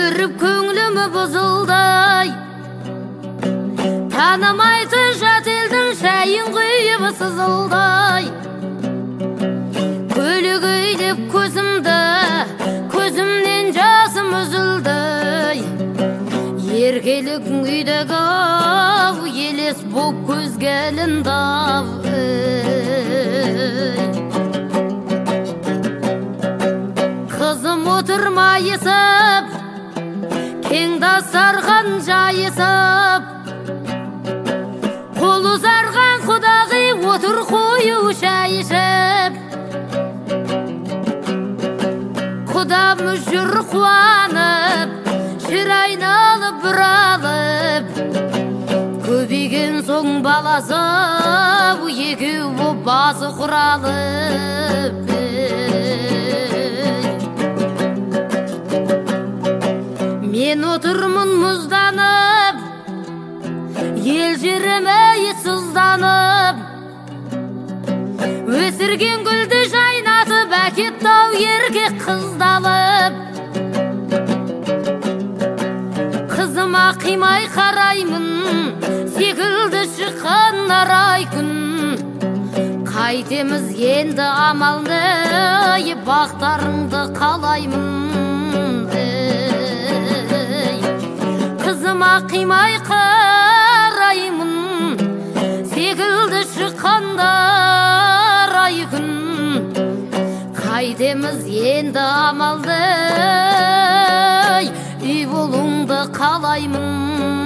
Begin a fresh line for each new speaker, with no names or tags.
көріп көңлім бұзылдай, танымайды жат елдің шайын құйып сызылдай. Көлігейлеп көзімді, көзімнен жасым үзілді. Еркелік үйдегі ау, елес боп көзге ілінді ау. Қызым отырмайысып, кең дастархан жайысып, қол ұзарған құдағи отыр қою шай ішіп. Құдам жүр қуанып, шыр айналып бір алып, көбейген соң баласы екеу боп басы құралып. Мен отырмын мұзданып, ел жеріме сызданып, өсірген гүлді жайнатып, әкетті-ау еркек қыздалып. Қызыма қимай қараймын, секілді шыққан арай күн. Қайтеміз енді амалды, бақтарыңды қалаймын. Қызыма қимай қараймын, секілді шыққандар ай күн. Қайтеміз енді амалды, үй болуыңды қалаймын.